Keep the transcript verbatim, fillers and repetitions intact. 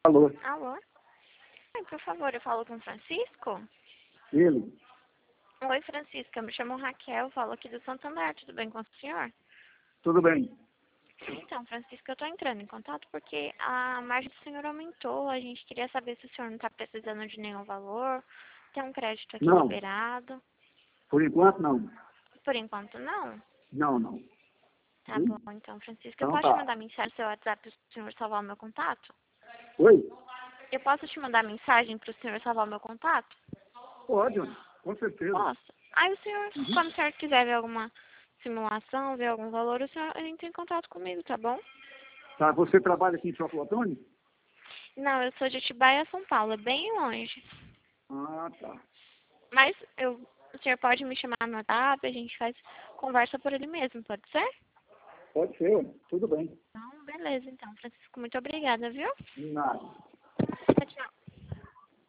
Alô, Alô? Oi, por favor, eu falo com o Francisco? ele? Oi, Francisco, eu me chamo Raquel, falo aqui do Santander, tudo bem com o senhor? Tudo bem? Então, Francisco, eu estou entrando em contato porque a margem do senhor aumentou, a gente queria saber se o senhor não está precisando de nenhum valor, tem um crédito aqui Não, liberado. por enquanto não. Por enquanto, não? Não, não. Tá Hum? bom, então, Francisco, eu Então posso te tá. mandar mensagem no seu WhatsApp para o senhor salvar o meu contato? Oi? Eu posso te mandar mensagem para o senhor salvar o meu contato? Pode, mano. Com certeza. Posso. Aí o senhor, Uhum. quando o senhor quiser ver alguma simulação, ver algum valor, o senhor entra em contato comigo, tá bom? Tá, você trabalha aqui em Chocotone? Não, eu sou de Atibaia, São Paulo, é bem longe. Ah, tá. Mas eu, o senhor pode me chamar no WhatsApp, a gente faz conversa por ele mesmo, pode ser? Pode ser, mano. Tudo bem. Então, beleza, então. Francisco, muito obrigada, viu? Nada. Tchau.